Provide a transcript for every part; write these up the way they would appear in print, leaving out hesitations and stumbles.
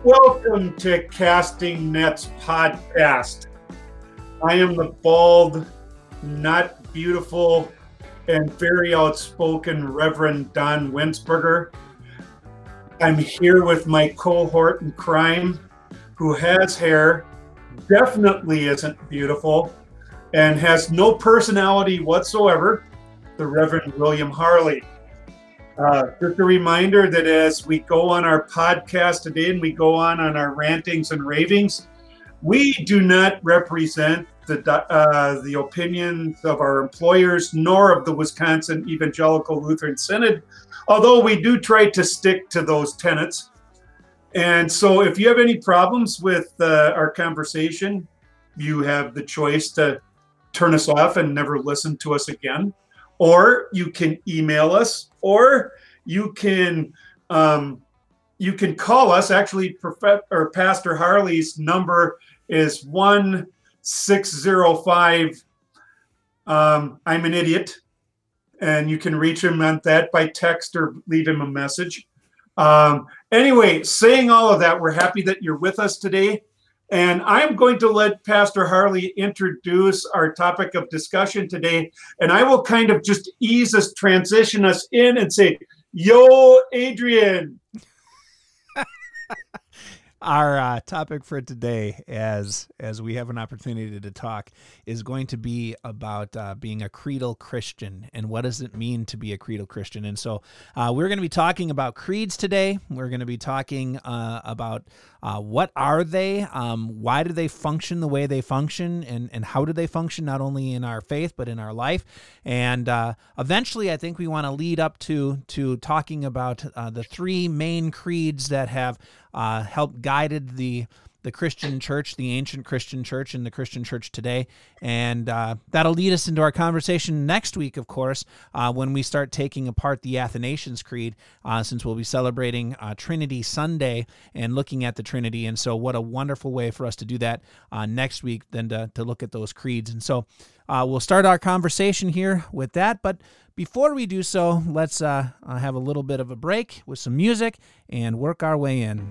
Welcome to Casting Nets podcast. I am the bald, not beautiful, and very outspoken Reverend Don Winsberger. I'm here with my cohort in crime, who has hair, definitely isn't beautiful, and has no personality whatsoever, the Reverend William Harley. Just a reminder that as we go on our podcast today and we go on our rantings and ravings, we do not represent the opinions of our employers nor of the Wisconsin Evangelical Lutheran Synod, although we do try to stick to those tenets. And so if you have any problems with our conversation, you have the choice to turn us off and never listen to us again. Or you can email us, or you can call us. Actually, Pastor Harley's number is 1605. I'm an idiot, and you can reach him on that by text or leave him a message. Anyway, saying all of that, we're happy that you're with us today. And I'm going to let Pastor Harley introduce our topic of discussion today. And I will kind of just transition us in and say, yo, Adrian. Our topic for today, as we have an opportunity to talk, is going to be about being a creedal Christian and what does it mean to be a creedal Christian. And so we're going to be talking about creeds today. We're going to be talking about what are they, why do they function the way they function, and how do they function not only in our faith but in our life. And eventually, I think we want to lead up to talking about the three main creeds that have helped guided the Christian church, the ancient Christian church, and the Christian church today. And that'll lead us into our conversation next week, of course, when we start taking apart the Athanasian Creed, since we'll be celebrating Trinity Sunday and looking at the Trinity. And so what a wonderful way for us to do that next week than to look at those creeds. And so we'll start our conversation here with that. But before we do so, let's have a little bit of a break with some music and work our way in.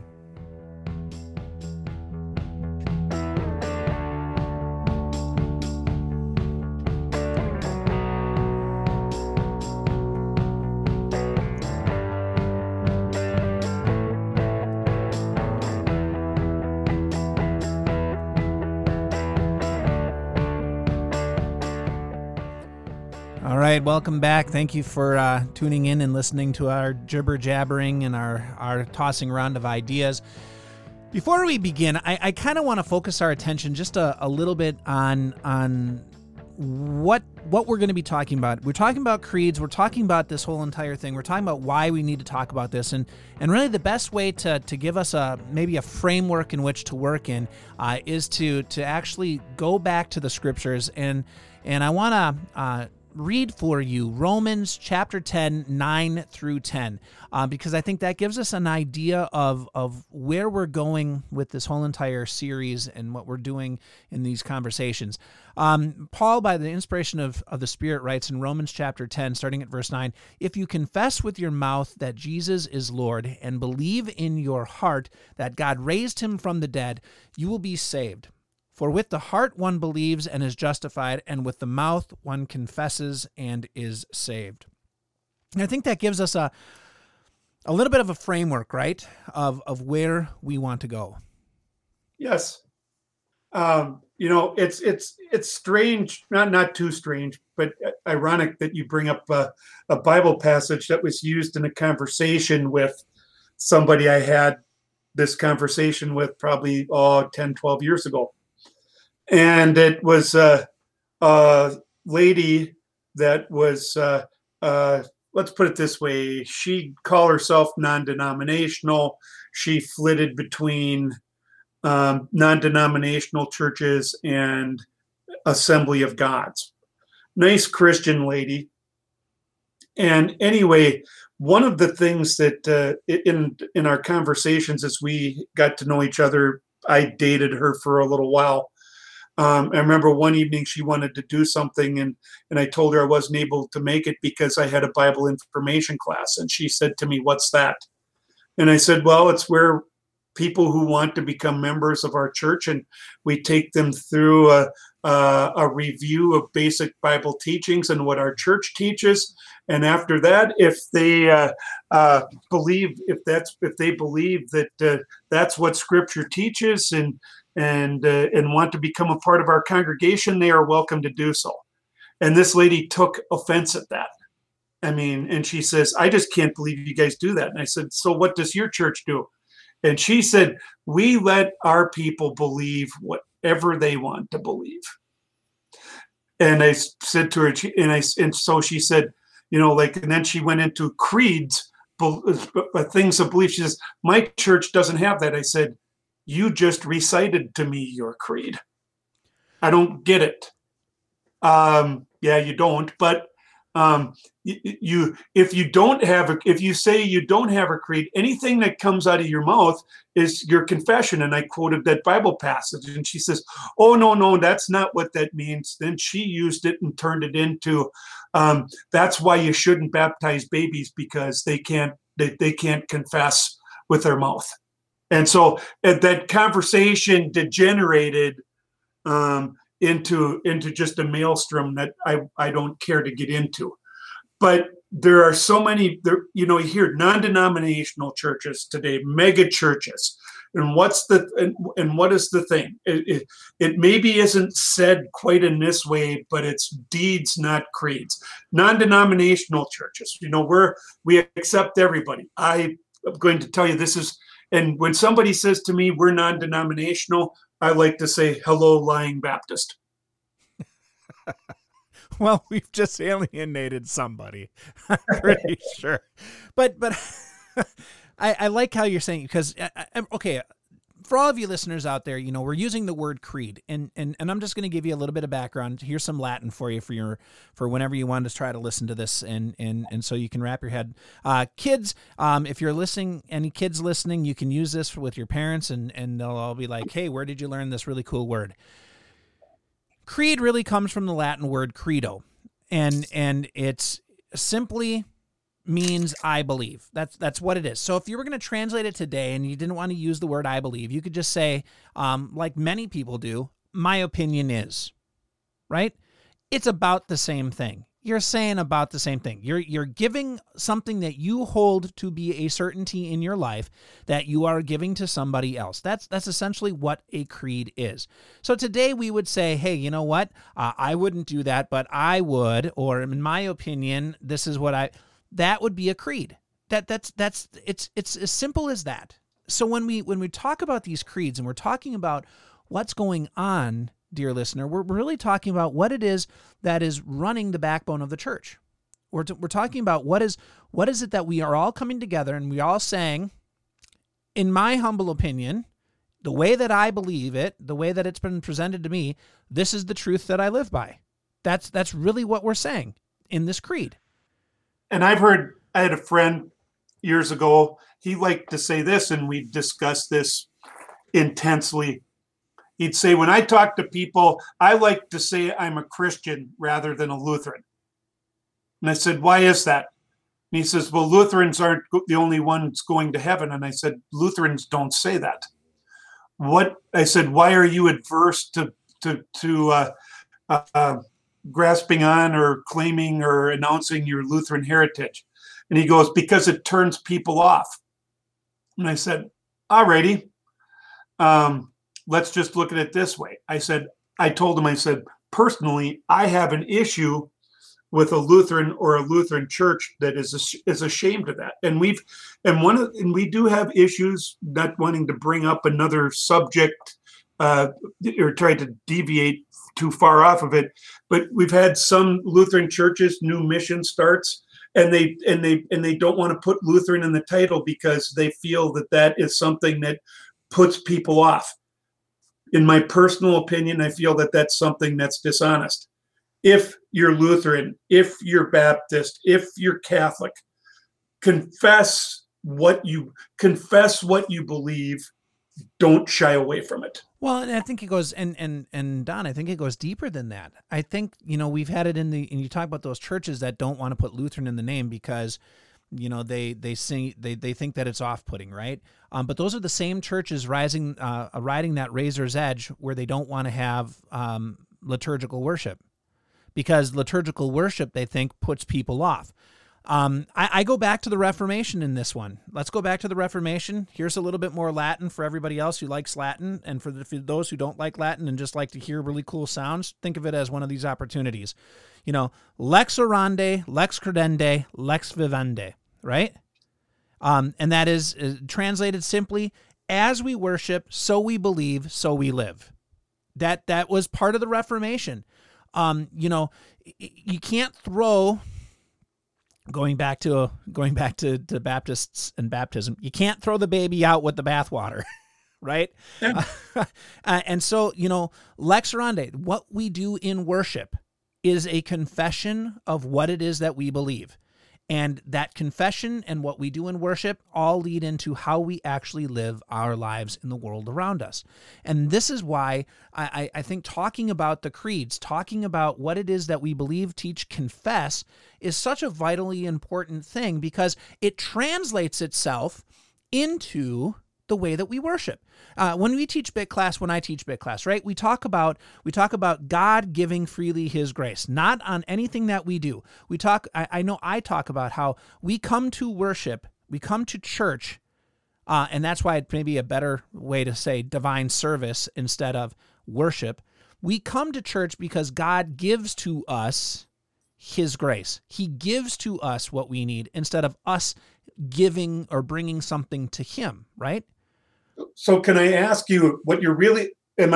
All right, welcome back. Thank you for tuning in and listening to our jibber-jabbering and our tossing around of ideas. Before we begin, I kind of want to focus our attention just a little bit on what we're going to be talking about. We're talking about creeds. We're talking about this whole entire thing. We're talking about why we need to talk about this. And really the best way to give us maybe a framework in which to work in is to actually go back to the scriptures. And I want to read for you Romans chapter 10, 9 through 10, because I think that gives us an idea of where we're going with this whole entire series and what we're doing in these conversations. Paul, by the inspiration of the Spirit, writes in Romans chapter 10, starting at verse 9, "If you confess with your mouth that Jesus is Lord and believe in your heart that God raised him from the dead, you will be saved. For with the heart one believes and is justified, and with the mouth one confesses and is saved." And I think that gives us a little bit of a framework, right, of where we want to go. Yes. It's strange, not too strange, but ironic that you bring up a Bible passage that was used in a conversation with somebody I had this conversation with probably 10, 12 years ago. And it was a lady that was, let's put it this way, she'd call herself non-denominational. She flitted between non-denominational churches and Assembly of Gods. Nice Christian lady. And anyway, one of the things that in our conversations as we got to know each other, I dated her for a little while. I remember one evening she wanted to do something, and I told her I wasn't able to make it because I had a Bible information class. And she said to me, "What's that?" And I said, "Well, it's where people who want to become members of our church, and we take them through a review of basic Bible teachings and what our church teaches. And after that, if they believe that that's what Scripture teaches and want to become a part of our congregation, they are welcome to do so. And this lady took offense at that. I mean, and she says, I just can't believe you guys do that. And I said, so what does your church do? And she said, we let our people believe whatever they want to believe. And I said to her, and so she said, and then she went into creeds, things of belief. She says, my church doesn't have that. I said, you just recited to me your creed. I don't get it. Yeah, you don't, but if you say you don't have a creed, anything that comes out of your mouth is your confession. And I quoted that Bible passage, and she says, oh, no, that's not what that means. Then she used it and turned it into, that's why you shouldn't baptize babies, because they can't confess with their mouth. And so that conversation degenerated into just a maelstrom that I don't care to get into. But there are so many, you hear non-denominational churches today, mega churches. And what is the thing? It maybe isn't said quite in this way, but it's deeds, not creeds. Non-denominational churches, we accept everybody. I'm going to tell you this is, and when somebody says to me, we're non-denominational, I like to say, hello, lying Baptist. Well, we've just alienated somebody, I'm pretty sure. But I like how you're saying, because, okay, for all of you listeners out there, we're using the word creed, and I'm just going to give you a little bit of background. Here's some Latin for you for whenever you want to try to listen to this, and so you can wrap your head. Kids, if you're listening, any kids listening, you can use this with your parents, and they'll all be like, hey, where did you learn this really cool word? Creed really comes from the Latin word credo, and it's simply means I believe. That's what it is. So if you were going to translate it today and you didn't want to use the word I believe, you could just say, like many people do, my opinion is, right? It's about the same thing. You're saying about the same thing. You're giving something that you hold to be a certainty in your life that you are giving to somebody else. That's essentially what a creed is. So today we would say, hey, you know what? I wouldn't do that, but I would, or in my opinion, this is what that would be a creed. It's as simple as that. So when we talk about these creeds and we're talking about what's going on, dear listener, we're really talking about what it is that is running the backbone of the church. We're talking about what is it that we are all coming together and we all saying, in my humble opinion, the way that I believe it, the way that it's been presented to me, this is the truth that I live by. That's really what we're saying in this creed. And I had a friend years ago, he liked to say this, and we discussed this intensely. He'd say, when I talk to people, I like to say I'm a Christian rather than a Lutheran. And I said, why is that? And he says, well, Lutherans aren't the only ones going to heaven. And I said, Lutherans don't say that. I said, why are you adverse to grasping on or claiming or announcing your Lutheran heritage? And he goes, because it turns people off. And I said, alrighty. Let's just look at it this way. I told him, personally, I have an issue with a Lutheran or a Lutheran church that is ashamed of that. And we do have issues, not wanting to bring up another subject or try to deviate too far off of it. But we've had some Lutheran churches, new mission starts, and they don't want to put Lutheran in the title because they feel that is something that puts people off. In my personal opinion, I feel that that's something that's dishonest. If you're Lutheran, if you're Baptist, if you're Catholic, confess what you believe. Don't shy away from it. Well, and I think it goes, and Don, I think it goes deeper than that. I think, we've had it and you talk about those churches that don't want to put Lutheran in the name because they sing, they think that it's off-putting, right? But those are the same churches riding that razor's edge where they don't want to have liturgical worship, because liturgical worship, they think, puts people off. I go back to the Reformation in this one. Let's go back to the Reformation. Here's a little bit more Latin for everybody else who likes Latin, and for those who don't like Latin and just like to hear really cool sounds, think of it as one of these opportunities. Lex orandi, lex credendi, lex vivendi, right? And that is translated simply, as we worship, so we believe, so we live. That was part of the Reformation. You can't throw... Going back to Baptists and baptism, you can't throw the baby out with the bathwater, right? Yeah. And so, lex orandi, what we do in worship is a confession of what it is that we believe. And that confession and what we do in worship all lead into how we actually live our lives in the world around us. And this is why I think talking about the creeds, talking about what it is that we believe, teach, confess, is such a vitally important thing, because it translates itself into the way that we worship. When I teach Bit Class, right, we talk about God giving freely His grace, not on anything that we do. I know I talk about how we come to worship, we come to church, and that's why it may be a better way to say divine service instead of worship. We come to church because God gives to us His grace. He gives to us what we need instead of us giving or bringing something to Him, right? So can I ask you what you're really,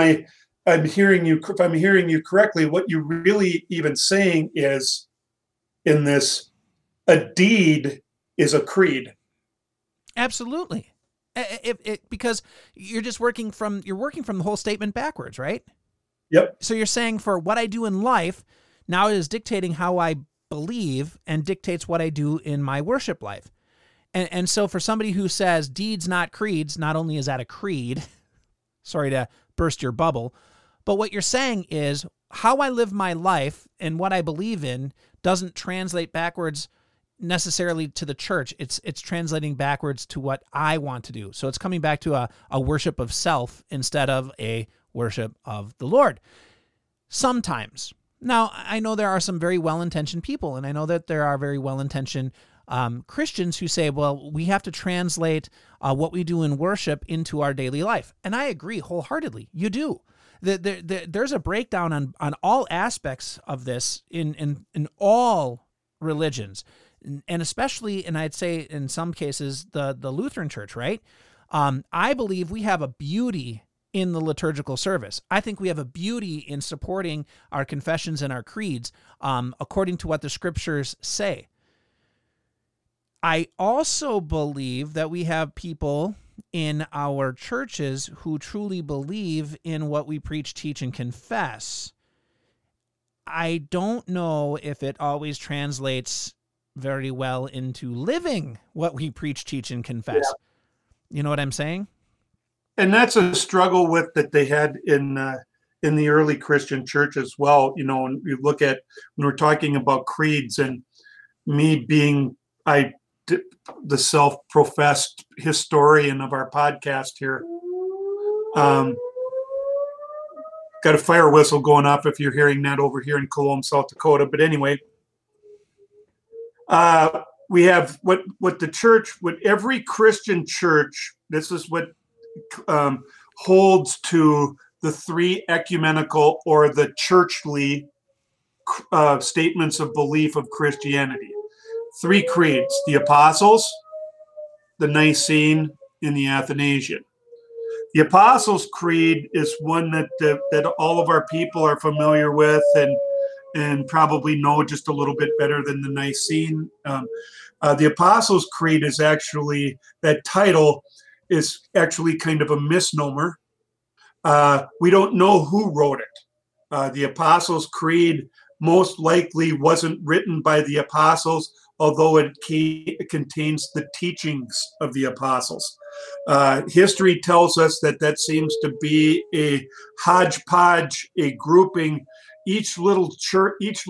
I'm hearing you, if I'm hearing you correctly, what you're really even saying is, in this, a deed is a creed. Absolutely. Because you're just working from the whole statement backwards, right? Yep. So you're saying, for what I do in life, now it is dictating how I believe and dictates what I do in my worship life. And so for somebody who says deeds, not creeds, not only is that a creed, sorry to burst your bubble, but what you're saying is how I live my life and what I believe in doesn't translate backwards necessarily to the church. It's translating backwards to what I want to do. So it's coming back to a worship of self instead of a worship of the Lord. Sometimes. Now, I know there are some very well-intentioned people, and I know that there are very well-intentioned Christians who say, well, we have to translate what we do in worship into our daily life. And I agree wholeheartedly. You do. There's a breakdown on all aspects of this in all religions, and especially, and I'd say in some cases, the Lutheran Church, right? I believe we have a beauty in the liturgical service. I think we have a beauty in supporting our confessions and our creeds according to what the scriptures say. I also believe that we have people in our churches who truly believe in what we preach, teach, and confess. I don't know if it always translates very well into living what we preach, teach, and confess. Yeah. You know what I'm saying? And that's a struggle that they had in the early Christian church as well. When you look at, when we're talking about creeds, and me being the self-professed historian of our podcast here, got a fire whistle going off if you're hearing that over here in Cologne, South Dakota. But anyway, we have what every Christian church, this is what holds to the three ecumenical or the churchly statements of belief of Christianity. Three creeds: the Apostles', the Nicene, and the Athanasian. The Apostles' Creed is one that all of our people are familiar with and probably know just a little bit better than the Nicene. The Apostles' Creed is actually, that title is actually kind of a misnomer. We don't know who wrote it. The Apostles' Creed most likely wasn't written by the apostles, although it contains the teachings of the apostles. History tells us that seems to be a hodgepodge, a grouping. Each little church, each little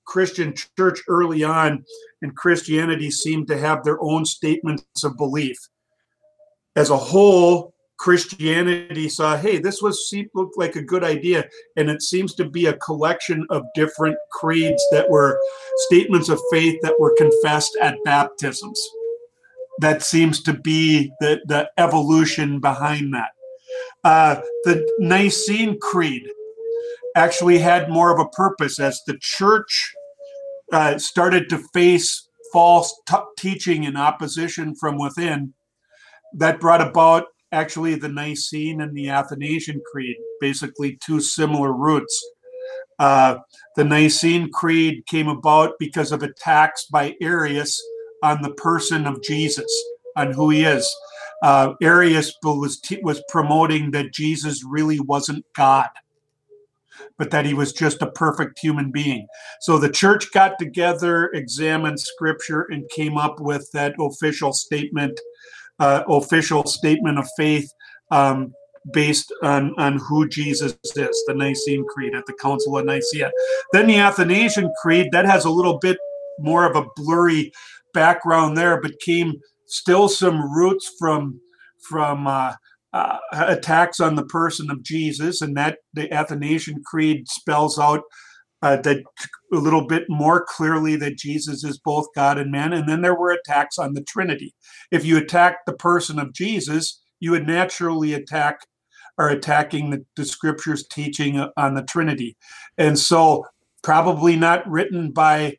Christian church early on, and Christianity seemed to have their own statements of belief. As a whole, Christianity saw, hey, this looked like a good idea, and it seems to be a collection of different creeds that were statements of faith that were confessed at baptisms. That seems to be the evolution behind that. The Nicene Creed actually had more of a purpose as the church started to face false teaching and opposition from within. That brought about actually the Nicene and the Athanasian Creed, basically two similar roots. The Nicene Creed came about because of attacks by Arius on the person of Jesus, on who he is. Arius was promoting that Jesus really wasn't God, but that he was just a perfect human being. So the church got together, examined scripture, and came up with that official statement of faith based on who Jesus is, the Nicene Creed at the Council of Nicaea. Then the Athanasian Creed, that has a little bit more of a blurry background there, but came still some roots from attacks on the person of Jesus, and that the Athanasian Creed spells out that a little bit more clearly that Jesus is both God and man. And then there were attacks on the Trinity. If you attack the person of Jesus, you would naturally attacking the scriptures teaching on the Trinity. And so probably not written by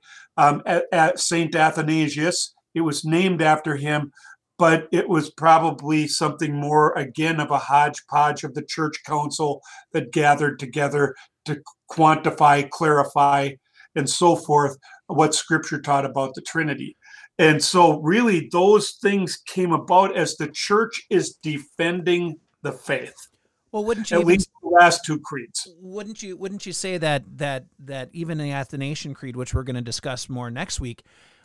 at Saint Athanasius. It was named after him, but it was probably something more, again, of a hodgepodge of the church council that gathered together to quantify, clarify, and so forth what scripture taught about the Trinity. And so really those things came about as the church is defending the faith. Well, wouldn't you at least the last two creeds? Wouldn't you say that even the Athanasian Creed, which we're going to discuss more next week,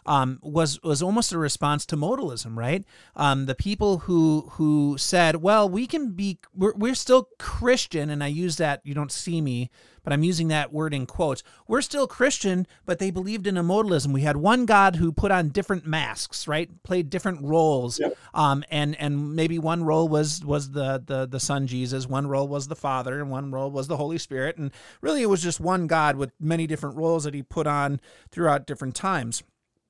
was almost a response to modalism, right? The people who said, well, we're still Christian, and I use that, you don't see me, but I'm using that word in quotes. We're still Christian, but they believed in a modalism. We had one God who put on different masks, right? Played different roles. Yep. And maybe one role was the Son Jesus, one role was the Father, and one role was the Holy Spirit. And really it was just one God with many different roles that he put on throughout different times.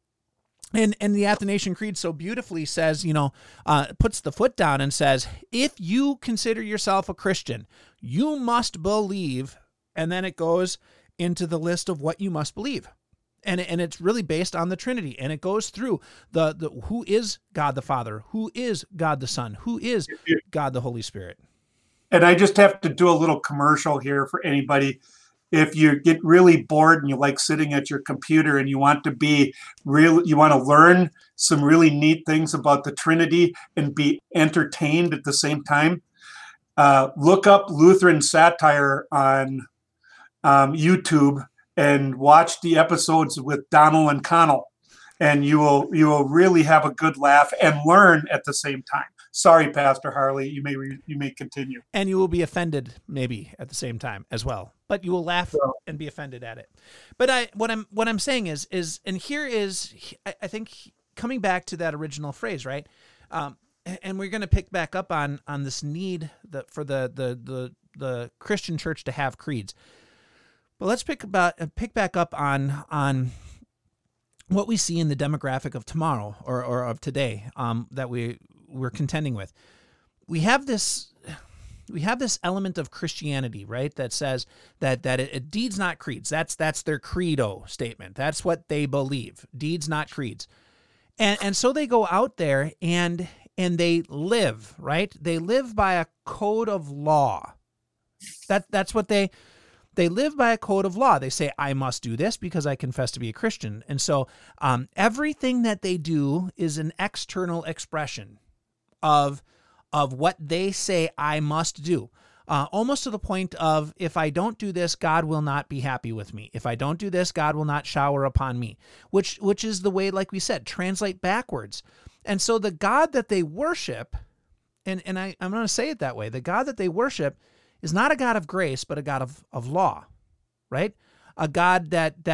And the Athanasian Creed so beautifully says, puts the foot down and says, if you consider yourself a Christian, you must believe, and then it goes into the list of what you must believe. And it's really based on the Trinity. And it goes through the who is God the Father, who is God the Son, who is God the Holy Spirit. And I just have to do a little commercial here for anybody. If you get really bored and you like sitting at your computer and you want to learn some really neat things about the Trinity and be entertained at the same time, look up Lutheran Satire on YouTube and watch the episodes with Donald and Connell, and you will really have a good laugh and learn at the same time. Sorry, Pastor Harley, you may continue. And you will be offended maybe at the same time as well, but you will laugh and be offended at it. But what I'm saying is, and here is, I think, coming back to that original phrase, right? And we're going to pick back up on this need for the Christian church to have creeds. But let's pick back up on what we see in the demographic of tomorrow or of today that we're contending with. We have this element of Christianity, right? That says that deeds not creeds. That's their credo statement. That's what they believe. Deeds not creeds. And so they go out there and they live, right? They live by a code of law. That's what they live by, a code of law. They say, I must do this because I confess to be a Christian. And so everything that they do is an external expression of what they say I must do. Almost to the point of, if I don't do this, God will not be happy with me. If I don't do this, God will not shower upon me, which is the way, like we said, translate backwards. And so the God that they worship, and I'm going to say it that way, the God that they worship is not a God of grace, but a God of law, right? A God that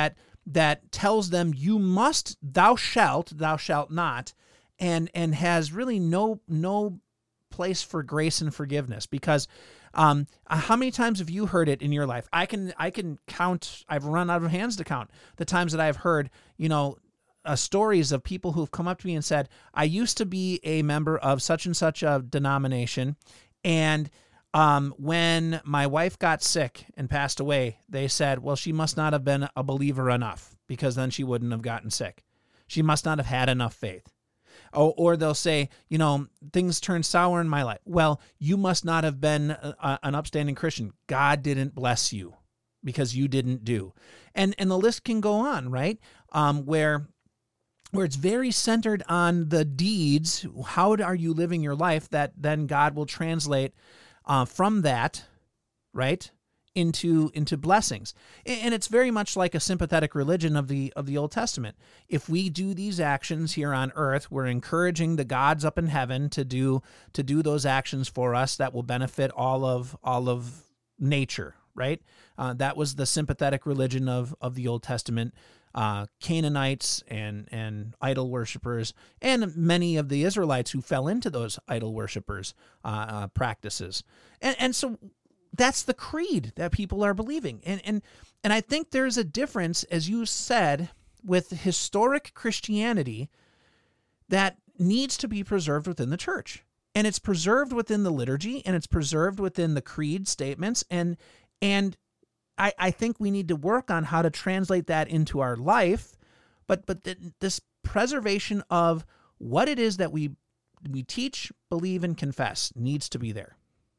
that tells them you must, thou shalt not, and has really no place for grace and forgiveness. Because how many times have you heard it in your life? I can count. I've run out of hands to count the times that I've heard, stories of people who've come up to me and said, I used to be a member of such and such a denomination, and when my wife got sick and passed away, they said, well, she must not have been a believer enough, because then she wouldn't have gotten sick. She must not have had enough faith. Or they'll say, things turned sour in my life. Well, you must not have been an upstanding Christian. God didn't bless you because you didn't do. And the list can go on, right? Where it's very centered on the deeds. How are you living your life that then God will translate from that, right, into blessings. And it's very much like a sympathetic religion of the Old Testament. If we do these actions here on earth, we're encouraging the gods up in heaven to do those actions for us that will benefit all of nature, right? That was the sympathetic religion of the Old Testament. Canaanites and idol worshipers, and many of the Israelites who fell into those idol worshipers practices. And so that's the creed that people are believing. And I think there's a difference, as you said, with historic Christianity that needs to be preserved within the church. And it's preserved within the liturgy, and it's preserved within the creed statements, and I think we need to work on how to translate that into our life, but this preservation of what it is that we teach, believe, and confess needs to be there.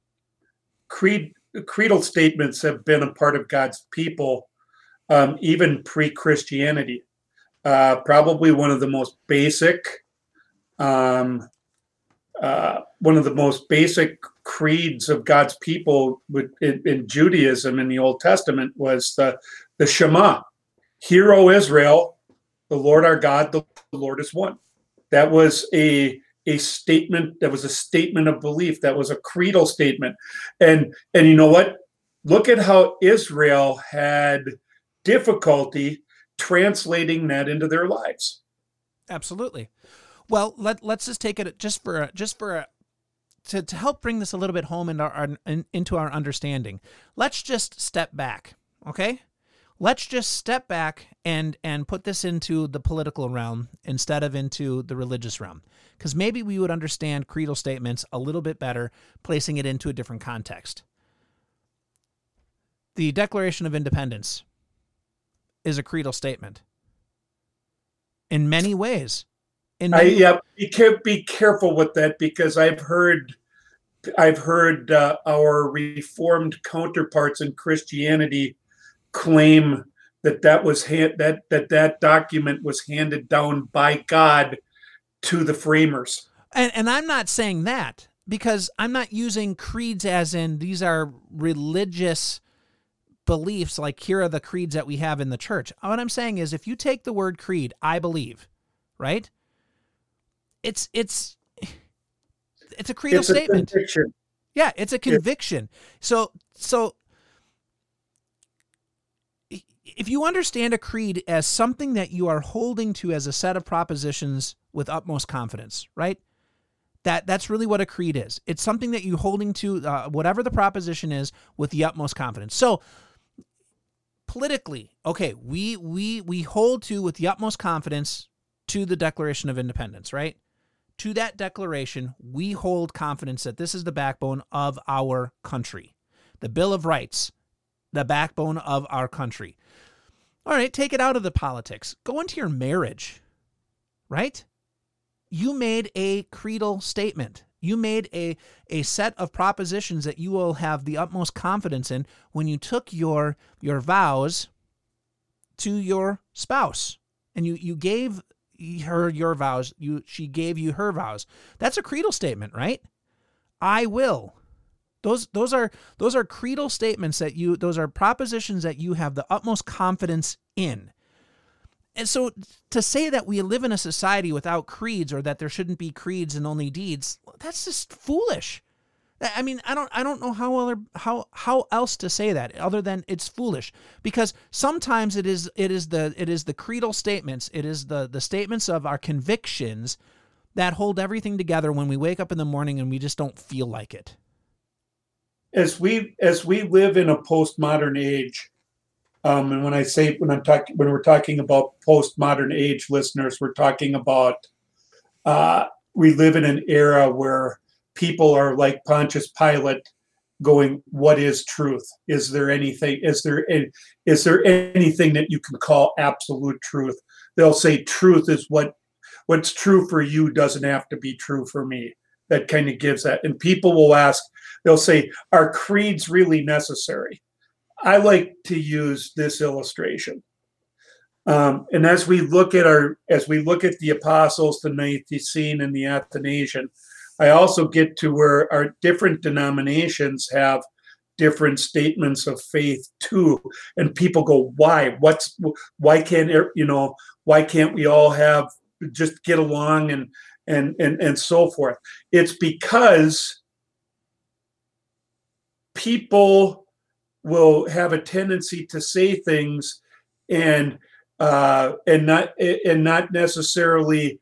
Creedal statements have been a part of God's people, even pre-Christianity. Probably one of the most basic creeds of God's people in Judaism in the Old Testament was the Shema. Hear, O Israel, the Lord our God, the Lord is one. That was a statement. That was a statement of belief. That was a creedal statement. And you know what? Look at how Israel had difficulty translating that into their lives. Absolutely. Well, let's just take it to help bring this a little bit home into our understanding. Let's just step back, okay? Let's just step back and put this into the political realm instead of into the religious realm, because maybe we would understand creedal statements a little bit better, placing it into a different context. The Declaration of Independence is a creedal statement in many ways. Be careful with that, because I've heard our Reformed counterparts in Christianity claim that document was handed down by God to the framers. And I'm not saying that, because I'm not using creeds as in these are religious beliefs, like here are the creeds that we have in the church. What I'm saying is, if you take the word creed, I believe, right? It's a creedal statement. Conviction. Yeah, it's a conviction. So if you understand a creed as something that you are holding to as a set of propositions with utmost confidence, right? That's really what a creed is. It's something that you're holding to, whatever the proposition is, with the utmost confidence. So politically, okay, we hold to, with the utmost confidence, to the Declaration of Independence, right? To that declaration, we hold confidence that this is the backbone of our country. The Bill of Rights, the backbone of our country. All right, take it out of the politics. Go into your marriage, right? You made a creedal statement. You made a set of propositions that you will have the utmost confidence in when you took your vows to your spouse. And you gave her your vows, she gave you her vows. That's a creedal statement, right? I will. Those are creedal statements those are propositions that you have the utmost confidence in. And so to say that we live in a society without creeds, or that there shouldn't be creeds and only deeds, that's just foolish. I mean, I don't know how else to say that other than it's foolish, because sometimes it is the creedal statements, it is the statements of our convictions that hold everything together when we wake up in the morning and we just don't feel like it. As we live in a postmodern age, and when we're talking about postmodern age, listeners, we're talking about we live in an era where people are like Pontius Pilate, going, "What is truth? Is there anything? Is there anything that you can call absolute truth?" They'll say, "Truth is what's true for you doesn't have to be true for me." That kind of gives that. And people will ask, they'll say, "Are creeds really necessary?" I like to use this illustration. And as we look at the apostles, the Nicene and the Athanasian, I also get to where our different denominations have different statements of faith too, and people go, "Why? Why can't we all just get along and so forth?" It's because people will have a tendency to say things and not necessarily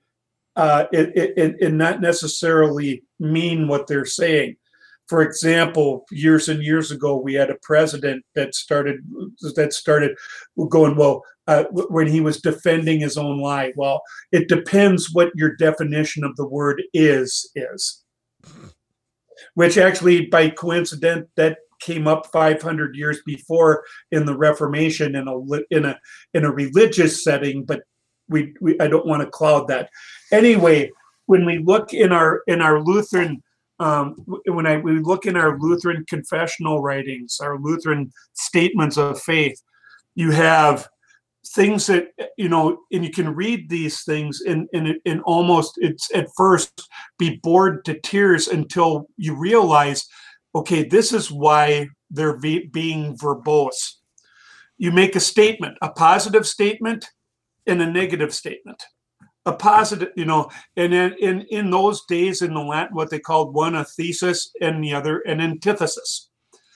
mean what they're saying. For example, years and years ago, we had a president that started going, well, when he was defending his own lie. Well, it depends what your definition of the word is, which actually, by coincidence, that came up 500 years before in the Reformation in a religious setting, but I don't want to cloud that. Anyway, when we look in our Lutheran we look in our Lutheran confessional writings, our Lutheran statements of faith, you have things that, and you can read these things and almost, it's at first be bored to tears until you realize, okay, this is why they're being verbose. You make a statement, a positive statement and a negative statement. A positive, and in those days in the Latin, what they called one a thesis and the other an antithesis,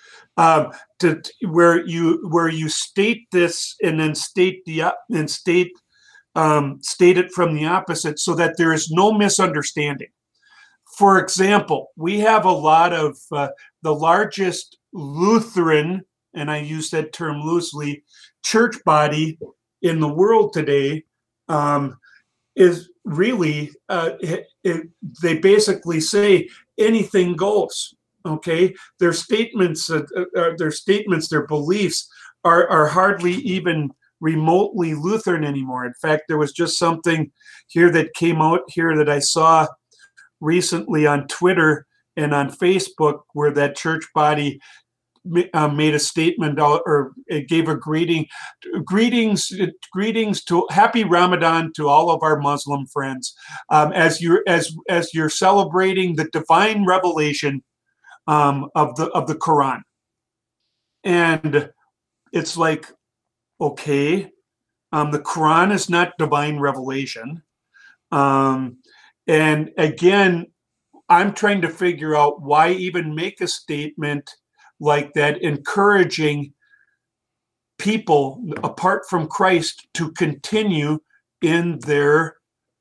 where you state this and then state it from the opposite, so that there is no misunderstanding. For example, we have a lot of the largest Lutheran, and I use that term loosely, church body in the world today. Is really they basically say anything goes. Okay, their statements, their beliefs are hardly even remotely Lutheran anymore. In fact, there was just something here that came out here that I saw recently on Twitter and on Facebook, where that church body made a statement or gave a greetings to happy Ramadan to all of our Muslim friends, as you're celebrating the divine revelation of the Quran. And it's like, okay, the Quran is not divine revelation. And again, I'm trying to figure out why even make a statement like that, encouraging people apart from Christ to continue in their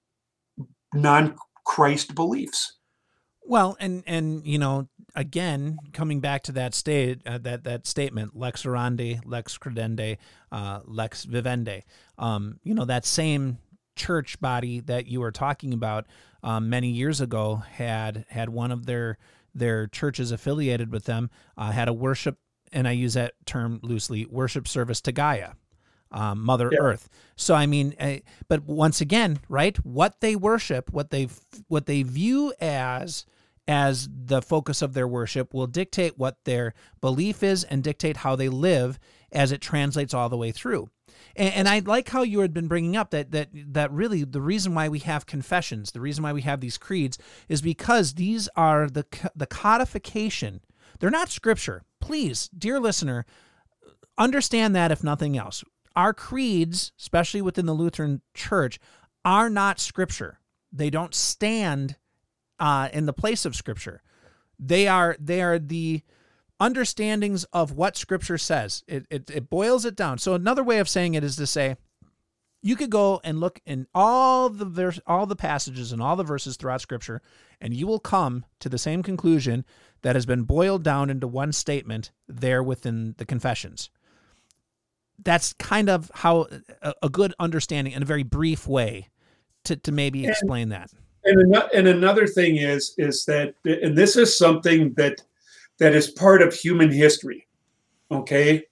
non-Christ beliefs. Well, and again, coming back to that that statement, lex orandi, lex credendi, lex vivendi. That same church body that you were talking about many years ago had one of their churches affiliated with them had a worship, and I use that term loosely, worship service to Gaia, Mother Earth. So I mean, but once again, right? What they worship, what they view as the focus of their worship will dictate what their belief is and dictate how they live as it translates all the way through. And I like how you had been bringing up that really the reason why we have confessions, the reason why we have these creeds, is because these are the codification. They're not scripture. Please, dear listener, understand that if nothing else. Our creeds, especially within the Lutheran Church, are not scripture. They don't stand in the place of scripture. They are the understandings of what Scripture says. It boils it down. So another way of saying it is to say, you could go and look in all the passages and all the verses throughout Scripture, and you will come to the same conclusion that has been boiled down into one statement there within the Confessions. That's kind of how a good understanding in a very brief way to maybe explain that. And another thing is that, and this is something that is part of human history. Okay,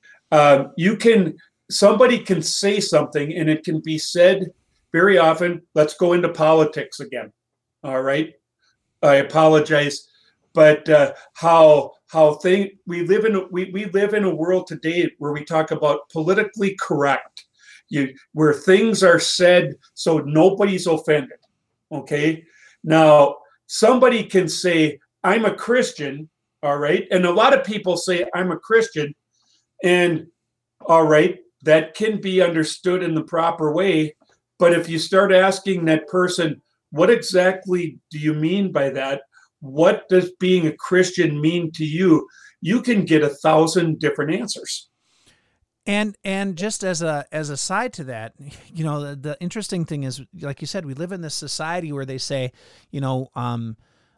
somebody can say something, and it can be said very often. Let's go into politics again. All right, I apologize, but we live in a world today where we talk about politically correct, where things are said so nobody's offended. Okay, now somebody can say, I'm a Christian, all right, and a lot of people say I'm a Christian, and all right, that can be understood in the proper way. But if you start asking that person, what exactly do you mean by that? What does being a Christian mean to you? You can get 1,000 different answers. And just as a side to that, the interesting thing is, like you said, we live in this society where they say, we want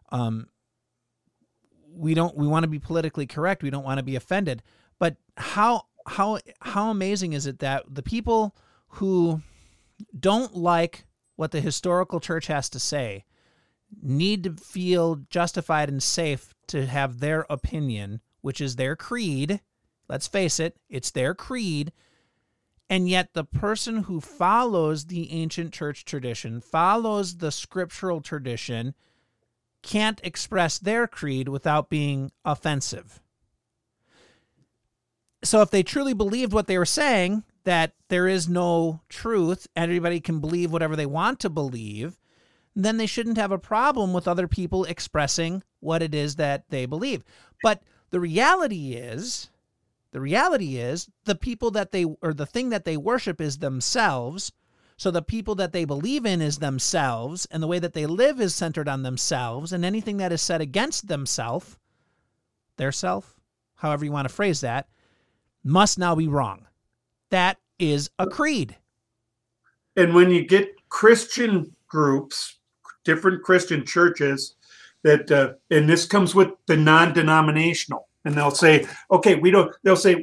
to be politically correct. We don't want to be offended. But how amazing is it that the people who don't like what the historical church has to say need to feel justified and safe to have their opinion, which is their creed. Let's face it, it's their creed. And yet the person who follows the ancient church tradition, follows the scriptural tradition, can't express their creed without being offensive. So if they truly believed what they were saying, that there is no truth, everybody can believe whatever they want to believe, then they shouldn't have a problem with other people expressing what it is that they believe. But the reality is the people that the thing that they worship is themselves. So the people that they believe in is themselves, and the way that they live is centered on themselves, and anything that is said against themselves, their self, however you want to phrase that, must now be wrong. That is a creed. And when you get Christian groups, different Christian churches, that and this comes with the non-denominational, and they'll say, okay, we don't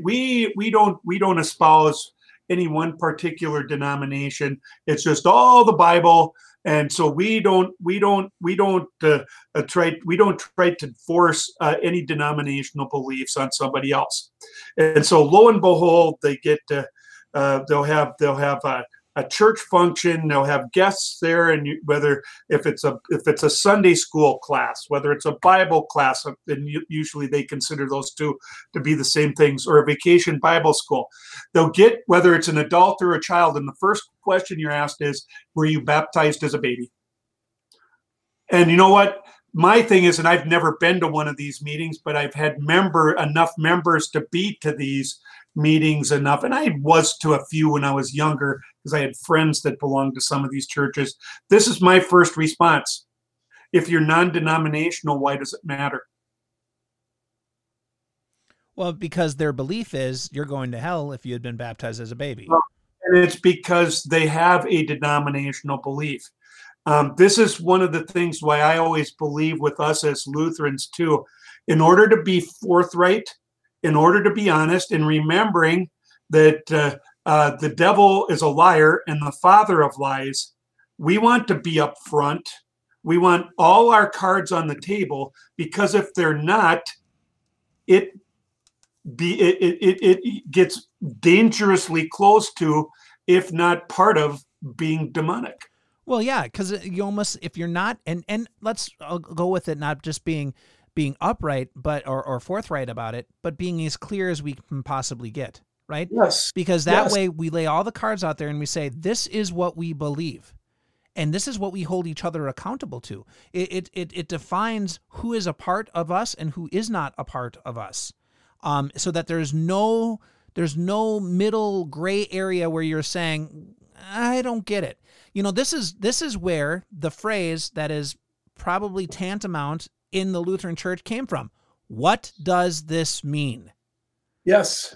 espouse any one particular denomination. It's just all the Bible, and so we don't try to force any denominational beliefs on somebody else. And so lo and behold, they get they'll have a church function. They'll have guests there, and whether if it's a Sunday school class, whether it's a Bible class, then usually they consider those two to be the same things, or a vacation Bible school. They'll get whether it's an adult or a child, and the first question you're asked is, "Were you baptized as a baby?" And you know what? My thing is, and I've never been to one of these meetings, but I've had enough members to be to these meetings enough. And I was to a few when I was younger because I had friends that belonged to some of these churches. This is my first response. If you're non-denominational, why does it matter? Well, because their belief is you're going to hell if you had been baptized as a baby. Well, and it's because they have a denominational belief. This is one of the things why I always believe with us as Lutherans too, in order to be forthright, in order to be honest, and remembering that the devil is a liar and the father of lies, we want to be upfront. We want all our cards on the table, because if they're not, it gets dangerously close to, if not part of, being demonic. Well, yeah, because you almost, if you're not, and I'll go with it, not just being upright, but or forthright about it, but being as clear as we can possibly get, right? Yes. Because that way we lay all the cards out there and we say, this is what we believe, and this is what we hold each other accountable to. It defines who is a part of us and who is not a part of us, so that there's no middle gray area where you're saying, I don't get it. This is where the phrase that is probably tantamount in the Lutheran Church came from. What does this mean? Yes.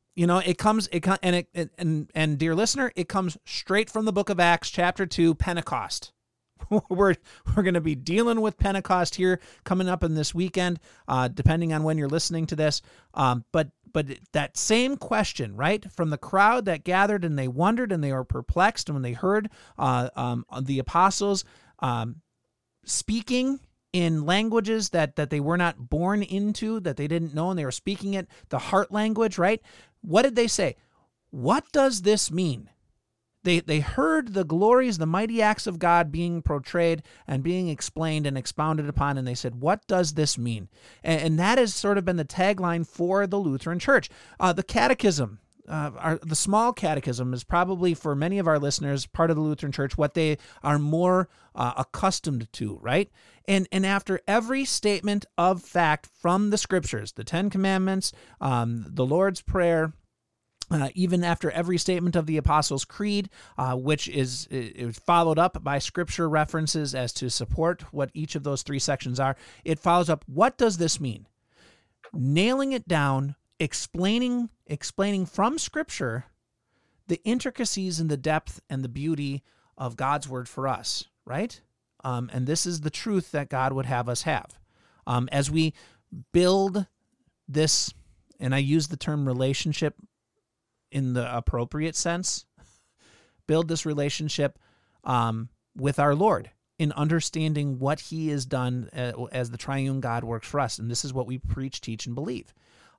And dear listener, it comes straight from the book of Acts, chapter 2, Pentecost. We're going to be dealing with Pentecost here coming up in this weekend, depending on when you're listening to this. But that same question, right, from the crowd that gathered and they wondered and they were perplexed, and when they heard the apostles speaking in languages that they were not born into, that they didn't know, and they were speaking it, the heart language, right? What did they say? What does this mean? They heard the glories, the mighty acts of God being portrayed and being explained and expounded upon, and they said, what does this mean? And that has sort of been the tagline for the Lutheran Church. The catechism, the small catechism, is probably, for many of our listeners, part of the Lutheran Church, what they are more accustomed to, right? And after every statement of fact from the Scriptures, the Ten Commandments, the Lord's Prayer, even after every statement of the Apostles' Creed, which is followed up by Scripture references as to support what each of those three sections are, it follows up, what does this mean? Nailing it down, explaining from Scripture the intricacies and the depth and the beauty of God's Word for us, right? And this is the truth that God would have us have. As we build this, and I use the term relationship in the appropriate sense, build this relationship with our Lord in understanding what He has done as the triune God works for us. And this is what we preach, teach, and believe.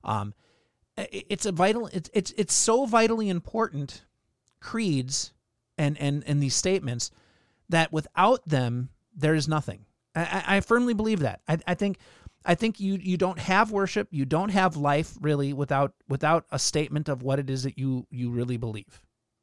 It's so vitally important, creeds and these statements, that without them, there is nothing. I firmly believe that. I think you don't have worship, you don't have life really without a statement of what it is that you really believe.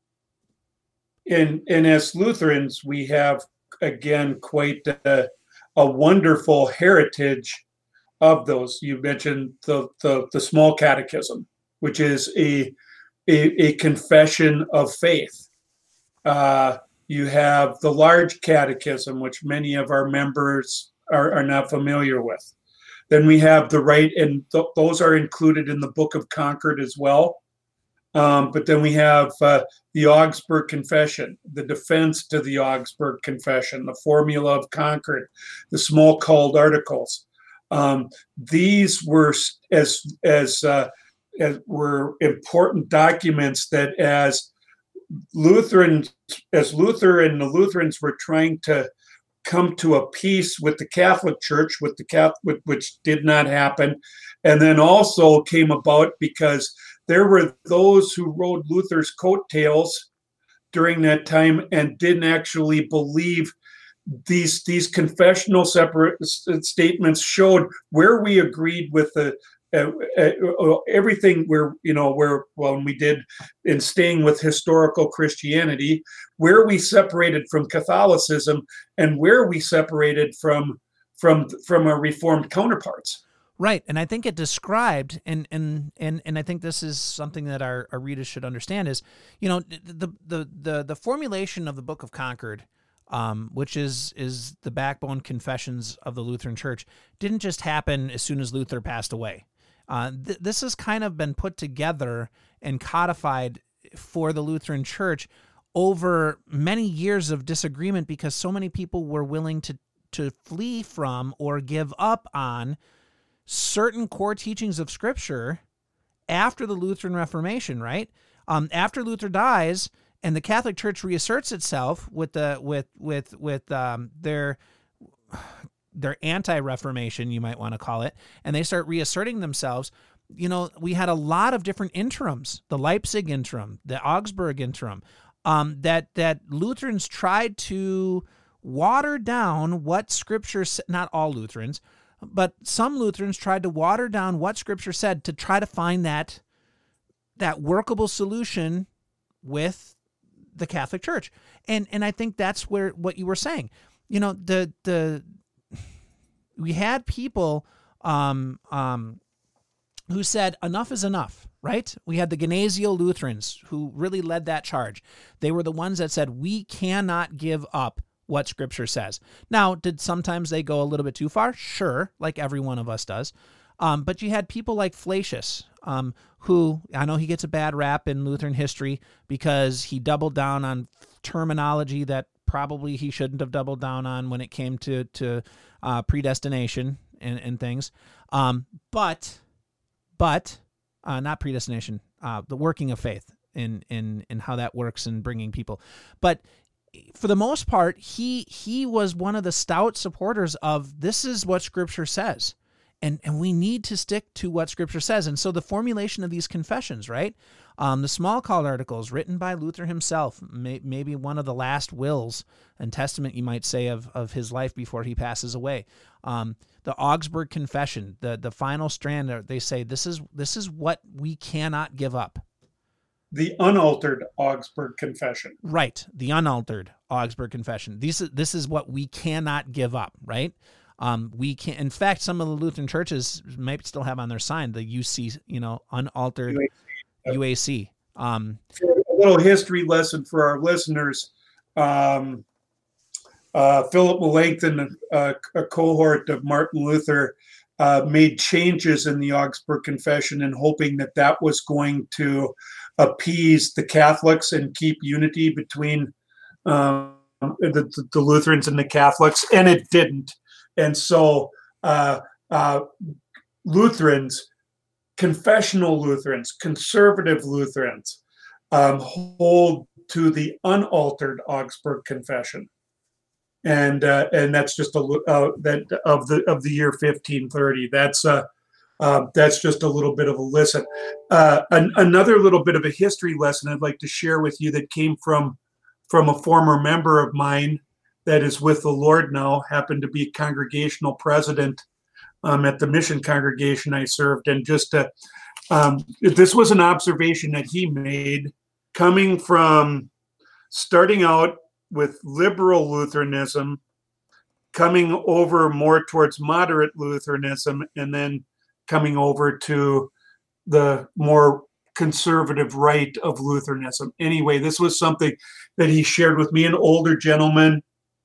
And as Lutherans, we have, again, quite a wonderful heritage of those. You mentioned the small catechism, which is a confession of faith. You have the large catechism, which many of our members are not familiar with. Then we have the rite, and those are included in the Book of Concord as well. But then we have the Augsburg Confession, the defense to the Augsburg Confession, the Formula of Concord, the small called articles. These were as were important documents that as Luther and the Lutherans were trying to come to a peace with the Catholic Church, which did not happen, and then also came about because there were those who rode Luther's coattails during that time and didn't actually believe these confessional separate statements showed where we agreed with the everything where when we did in staying with historical Christianity, where we separated from Catholicism and where we separated from our Reformed counterparts. Right, and I think it described, and I think this is something that our readers should understand is, the formulation of the Book of Concord, which is the backbone confessions of the Lutheran Church, didn't just happen as soon as Luther passed away. This has kind of been put together and codified for the Lutheran Church over many years of disagreement because so many people were willing to flee from or give up on certain core teachings of Scripture after the Lutheran Reformation, right? After Luther dies and the Catholic Church reasserts itself with their anti-Reformation, you might want to call it, and they start reasserting themselves. We had a lot of different interims, the Leipzig interim, the Augsburg interim, that Lutherans tried to water down what Scripture said. Not all Lutherans, but some Lutherans tried to water down what Scripture said to try to find that workable solution with the Catholic Church. And I think that's where what you were saying. We had people who said enough is enough, right? We had the Gnesio Lutherans who really led that charge. They were the ones that said we cannot give up what Scripture says. Now, did sometimes they go a little bit too far? Sure, like every one of us does. But you had people like Flacius, who, I know he gets a bad rap in Lutheran history because he doubled down on terminology that probably he shouldn't have doubled down on when it came to predestination and things. But not predestination, the working of faith in how that works in bringing people. But for the most part, he was one of the stout supporters of this is what Scripture says. And we need to stick to what Scripture says. And so the formulation of these confessions, right? The small call articles written by Luther himself, maybe one of the last wills and testament, you might say, of his life before he passes away. The Augsburg Confession, the final strand, they say this is what we cannot give up. The unaltered Augsburg Confession. Right, the unaltered Augsburg Confession. This is what we cannot give up, right? We can. In fact, some of the Lutheran churches might still have on their sign the UC, unaltered UAC. A little history lesson for our listeners. Philip Melanchthon, a cohort of Martin Luther, made changes in the Augsburg Confession in hoping that was going to appease the Catholics and keep unity between the Lutherans and the Catholics, and it didn't. And so Lutherans, confessional Lutherans, conservative Lutherans hold to the unaltered Augsburg Confession, and that's just of the year 1530. That's just a little bit of a listen. Another little bit of a history lesson I'd like to share with you that came from a former member of mine that is with the Lord now, happened to be congregational president at the mission congregation I served. And just this was an observation that he made coming from starting out with liberal Lutheranism, coming over more towards moderate Lutheranism, and then coming over to the more conservative right of Lutheranism. Anyway, this was something that he shared with me, an older gentleman,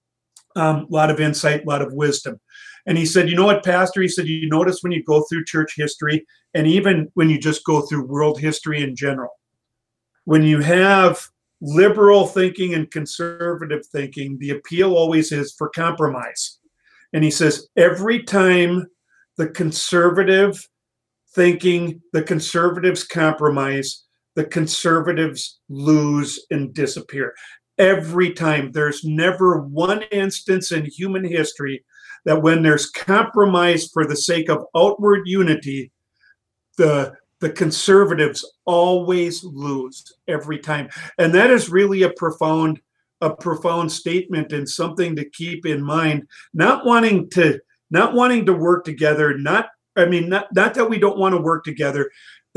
a lot of insight, a lot of wisdom. And he said, you know what, Pastor? He said, you notice when you go through church history, and even when you just go through world history in general, when you have liberal thinking and conservative thinking, the appeal always is for compromise. And he says, every time the conservative thinking, the conservatives compromise, the conservatives lose and disappear. Every time. There's never one instance in human history that when there's compromise for the sake of outward unity, the conservatives always lose every time. And that is really a profound statement and something to keep in mind. Not wanting to work together, not that we don't want to work together,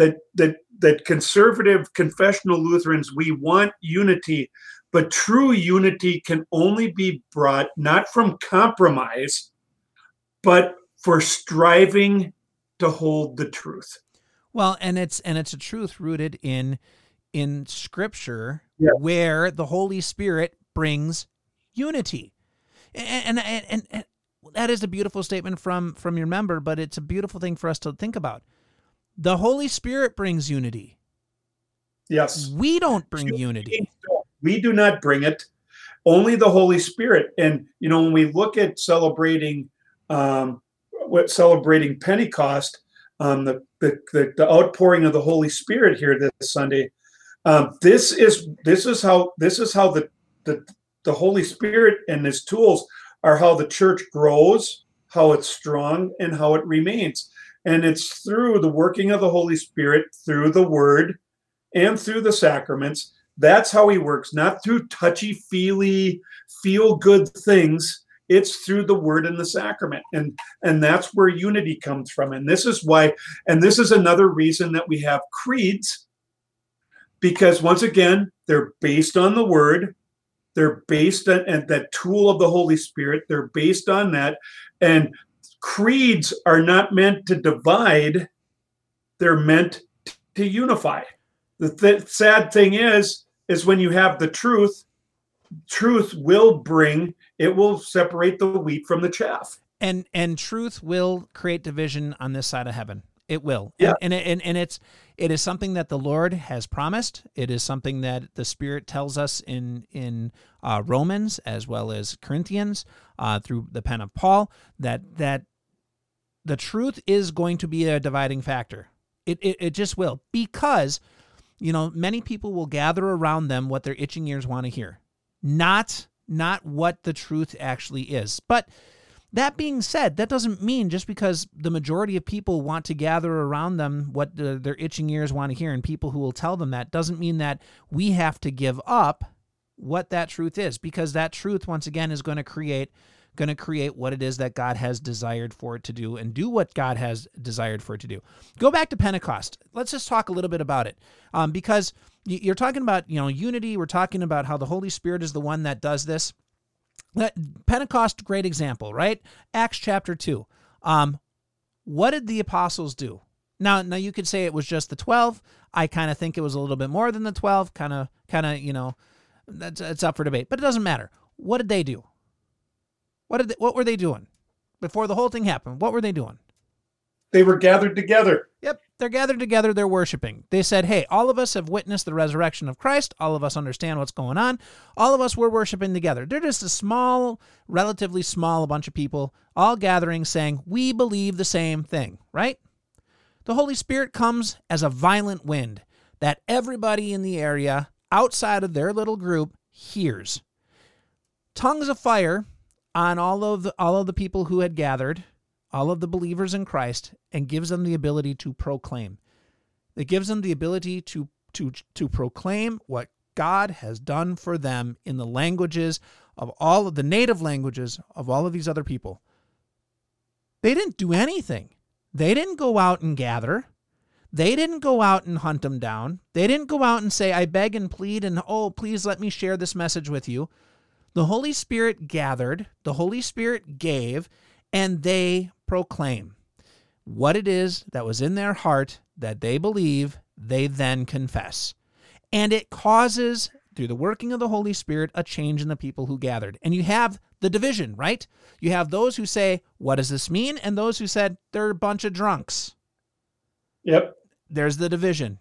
that conservative confessional Lutherans, we want unity. But true unity can only be brought not from compromise, but for striving to hold the truth. Well, and it's a truth rooted in Scripture, yeah, where the Holy Spirit brings unity, and that is a beautiful statement from your member. But it's a beautiful thing for us to think about. The Holy Spirit brings unity. Yes, we don't bring unity. We do not bring it. Only the Holy Spirit. And when we look at celebrating Pentecost, the outpouring of the Holy Spirit here this Sunday, this is how the Holy Spirit and His tools are how the church grows, how it's strong, and how it remains. And it's through the working of the Holy Spirit, through the Word, and through the sacraments. That's how He works, not through touchy-feely, feel-good things. It's through the Word and the sacrament. And that's where unity comes from. And this is why, and this is another reason that we have creeds, because once again, they're based on the Word. They're based on and that tool of the Holy Spirit. They're based on that. And creeds are not meant to divide. They're meant to unify. The sad thing is when you have the truth, truth will separate the wheat from the chaff. And truth will create division on this side of heaven. It will. Yeah. And it is something that the Lord has promised. It is something that the Spirit tells us in Romans as well as Corinthians through the pen of Paul, that the truth is going to be a dividing factor. It just will, because many people will gather around them what their itching ears want to hear, not what the truth actually is. But that being said, that doesn't mean just because the majority of people want to gather around them what their itching ears want to hear, and people who will tell them that, doesn't mean that we have to give up what that truth is, because that truth, once again, is going to create what it is that God has desired for it to do, and do what God has desired for it to do. Go back to Pentecost. Let's just talk a little bit about it, because you're talking about unity. We're talking about how the Holy Spirit is the one that does this. Pentecost, great example, right? Acts chapter 2. What did the apostles do? Now you could say it was just the 12. I kind of think it was a little bit more than the 12. Kind of, it's up for debate, but it doesn't matter. What did they do? What were they doing before the whole thing happened? What were they doing? They were gathered together. Yep, they're gathered together. They're worshiping. They said, hey, all of us have witnessed the resurrection of Christ. All of us understand what's going on. All of us were worshiping together. They're just a relatively small bunch of people all gathering saying, we believe the same thing, right? The Holy Spirit comes as a violent wind that everybody in the area outside of their little group hears. Tongues of fire on all of the people who had gathered, all of the believers in Christ, and gives them the ability to proclaim. It gives them the ability to proclaim what God has done for them in the languages of all of the native languages of all of these other people. They didn't do anything. They didn't go out and gather. They didn't go out and hunt them down. They didn't go out and say, I beg and plead, and please let me share this message with you. The Holy Spirit gathered, the Holy Spirit gave, and they proclaim what it is that was in their heart that they believe, they then confess. And it causes, through the working of the Holy Spirit, a change in the people who gathered. And you have the division, right? You have those who say, what does this mean? And those who said, they're a bunch of drunks. Yep. There's the division.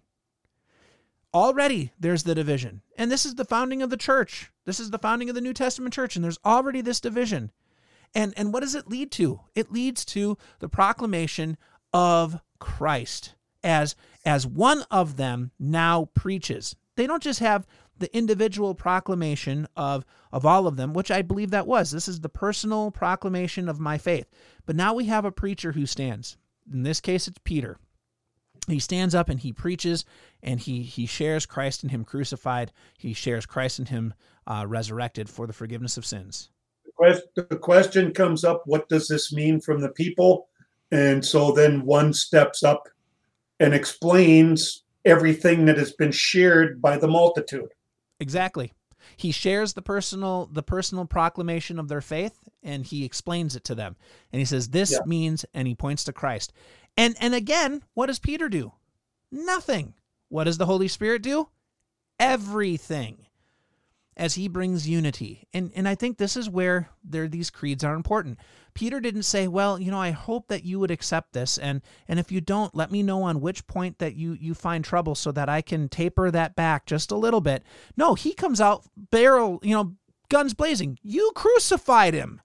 Already there's the division. And this is the founding of the church. This is the founding of the New Testament church, and there's already this division. And what does it lead to? It leads to the proclamation of Christ as one of them now preaches. They don't just have the individual proclamation of all of them, which I believe that was. This is the personal proclamation of my faith. But now we have a preacher who stands. In this case, it's Peter. He stands up and he preaches, and he shares Christ and him crucified. He shares Christ and him resurrected for the forgiveness of sins. The question comes up, what does this mean from the people? And so then one steps up and explains everything that has been shared by the multitude. Exactly. He shares the personal proclamation of their faith, and he explains it to them. And he says, this means, and he points to Christ. And again, what does Peter do? Nothing. What does the Holy Spirit do? Everything. As he brings unity. And I think this is where these creeds are important. Peter didn't say, well, I hope that you would accept this, and if you don't, let me know on which point that you find trouble so that I can taper that back just a little bit. No, he comes out guns blazing. You crucified him.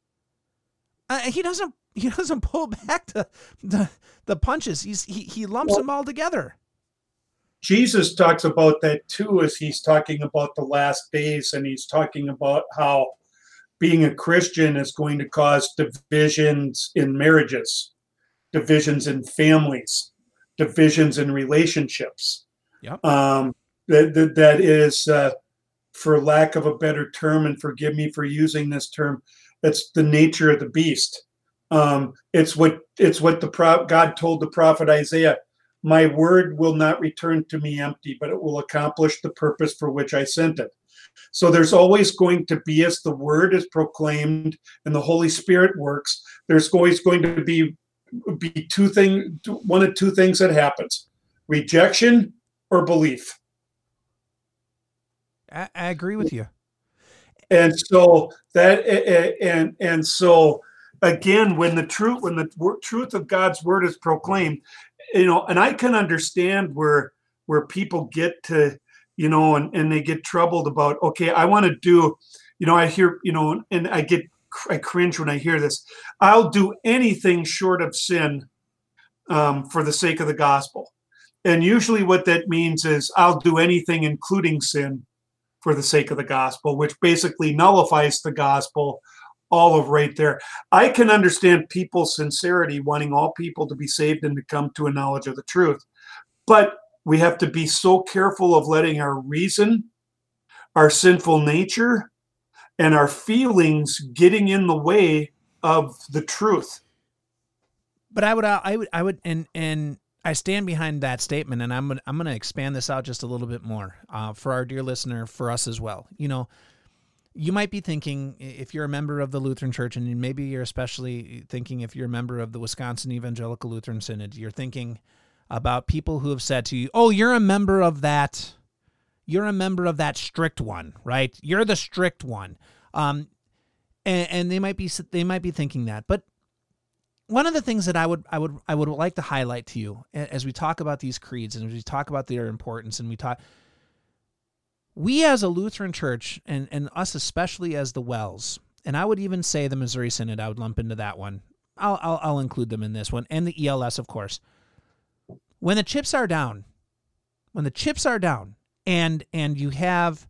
He doesn't pull back the punches. He lumps them all together. Jesus talks about that too, as he's talking about the last days, and he's talking about how being a Christian is going to cause divisions in marriages, divisions in families, divisions in relationships. Yep. That is, for lack of a better term, and forgive me for using this term, it's the nature of the beast. It's what God told the prophet Isaiah. My word will not return to me empty, but it will accomplish the purpose for which I sent it. So there's always going to be, as the word is proclaimed and the Holy Spirit works, there's always going to be one of two things that happens: rejection or belief. I agree with you. And so and so again, when the truth of God's word is proclaimed, and I can understand where people get to, and they get troubled about, okay, I want to do, I hear, and I cringe when I hear this. I'll do anything short of sin for the sake of the gospel. And usually what that means is I'll do anything, including sin, for the sake of the gospel, which basically nullifies the gospel all of right there. I can understand people's sincerity, wanting all people to be saved and to come to a knowledge of the truth. But we have to be so careful of letting our reason, our sinful nature, and our feelings getting in the way of the truth. But I would, and I stand behind that statement, and I'm going to expand this out just a little bit more for our dear listener, for us as well. You might be thinking, if you're a member of the Lutheran Church, and maybe you're especially thinking if you're a member of the Wisconsin Evangelical Lutheran Synod, you're thinking about people who have said to you, "Oh, you're a member of that strict one, right? You're the strict one," and they might be thinking that, but one of the things that I would like to highlight to you as we talk about these creeds and as we talk about their importance, and we as a Lutheran Church, and us especially as the WELS, and I would even say the Missouri Synod, I would lump into that one. I'll include them in this one, and the ELS, of course. When the chips are down, and you have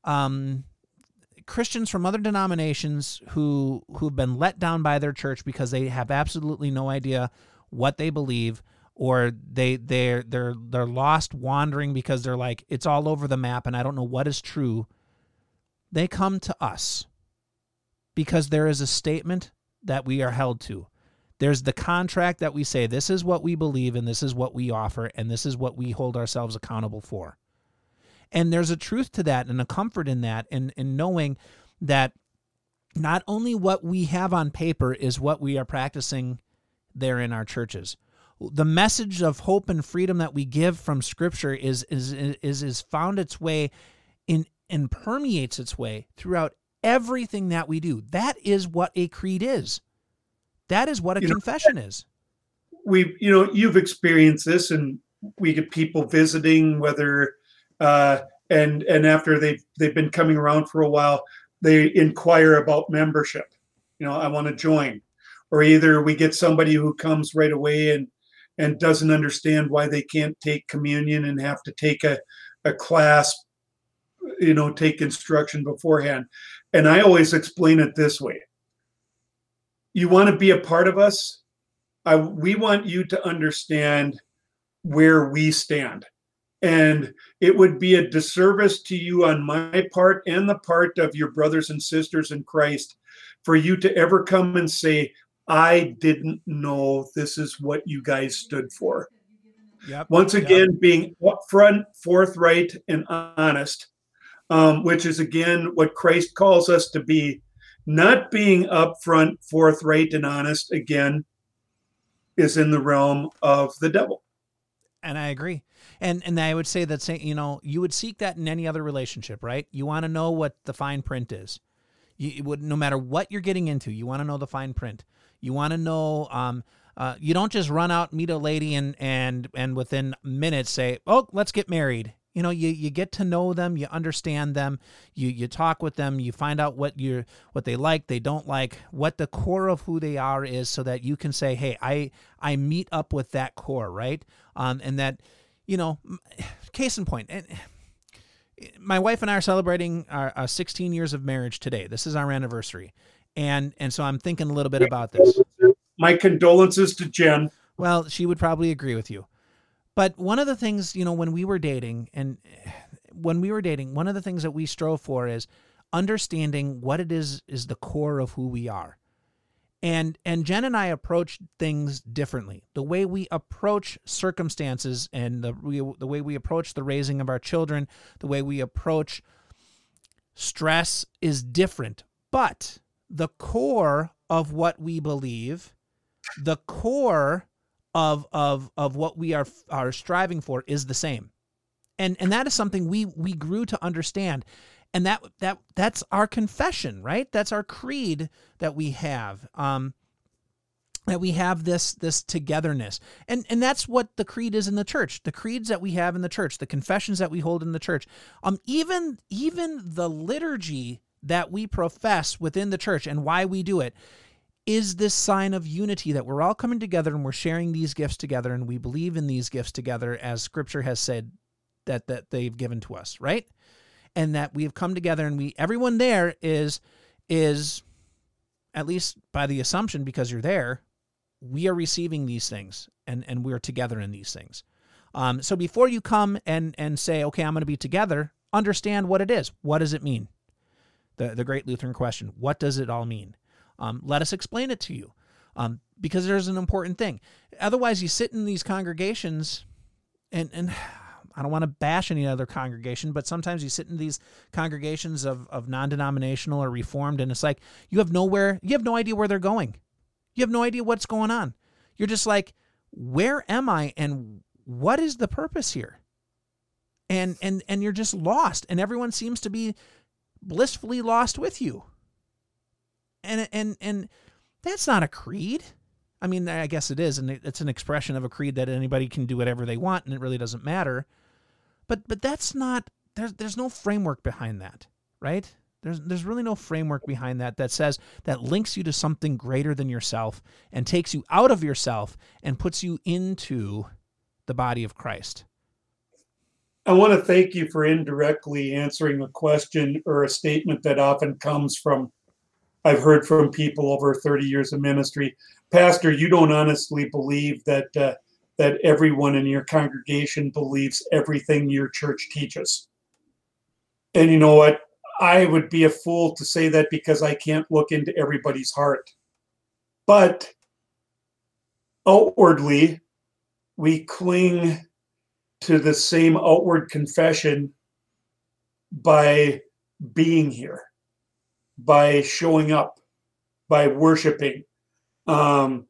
Christians from other denominations who've been let down by their church because they have absolutely no idea what they believe, or they're lost wandering because they're like, it's all over the map and I don't know what is true. They come to us because there is a statement that we are held to. There's the contract that we say, this is what we believe and this is what we offer and this is what we hold ourselves accountable for. And there's a truth to that and a comfort in that, and knowing that not only what we have on paper is what we are practicing there in our churches. The message of hope and freedom that we give from Scripture is found its way in and permeates its way throughout everything that we do. That is what a creed is. That is what a confession is. You've experienced this, and we get people visiting, whether and after they've been coming around for a while, they inquire about membership. I want to join. Or either we get somebody who comes right away and doesn't understand why they can't take communion and have to take a class, take instruction beforehand. And I always explain it this way. You want to be a part of us? We want you to understand where we stand. And it would be a disservice to you on my part and the part of your brothers and sisters in Christ for you to ever come and say, I didn't know this is what you guys stood for. Yep. Once again, being upfront, forthright, and honest, which is, again, what Christ calls us to be. Not being upfront, forthright, and honest, again, is in the realm of the devil. And I agree. And I would say that, you would seek that in any other relationship, right? You want to know what the fine print is. You would, no matter what you're getting into, you want to know the fine print. You want to know, you don't just run out, meet a lady and within minutes say, oh, let's get married. You get to know them, you understand them, you talk with them, you find out what they like, they don't like, what the core of who they are is, so that you can say, hey, I meet up with that core, right? And that, case in point, and my wife and I are celebrating our 16 years of marriage today. This is our anniversary. And so I'm thinking a little bit about this. My condolences to Jen. Well, she would probably agree with you. But one of the things, when we were dating, one of the things that we strove for is understanding what it is the core of who we are. And Jen and I approach things differently. The way we approach circumstances and the way we approach the raising of our children, the way we approach stress is different. But the core of what we believe, the core of what we are striving for is the same. And that is something we grew to understand. And that's our confession, right? That's our creed that we have. That we have this togetherness. And that's what the creed is in the church. The creeds that we have in the church, the confessions that we hold in the church. Even the liturgy that we profess within the church and why we do it is this sign of unity, that we're all coming together and we're sharing these gifts together, and we believe in these gifts together as Scripture has said that they've given to us, right? And that we have come together, and everyone there is at least by the assumption, because you're there, we are receiving these things, and we are together in these things. So before you come and say, okay, I'm going to be together, understand what it is. What does it mean? The great Lutheran question. What does it all mean? Let us explain it to you, because there's an important thing. Otherwise, you sit in these congregations, and I don't want to bash any other congregation, but sometimes you sit in these congregations of non-denominational or Reformed, and it's like you have no idea where they're going. You have no idea what's going on. You're just like, where am I, and what is the purpose here? And you're just lost, and everyone seems to be blissfully lost with you. And that's not a creed. I mean, I guess it is, and it's an expression of a creed that anybody can do whatever they want, and it really doesn't matter. But that's not, there's no framework behind that, right? There's really no framework behind that says, that links you to something greater than yourself and takes you out of yourself and puts you into the body of Christ. I want to thank you for indirectly answering a question or a statement that often comes from, I've heard from people over 30 years of ministry. Pastor, you don't honestly believe that everyone in your congregation believes everything your church teaches. And you know what? I would be a fool to say that, because I can't look into everybody's heart. But outwardly, we cling to the same outward confession by being here, by showing up, by worshiping. And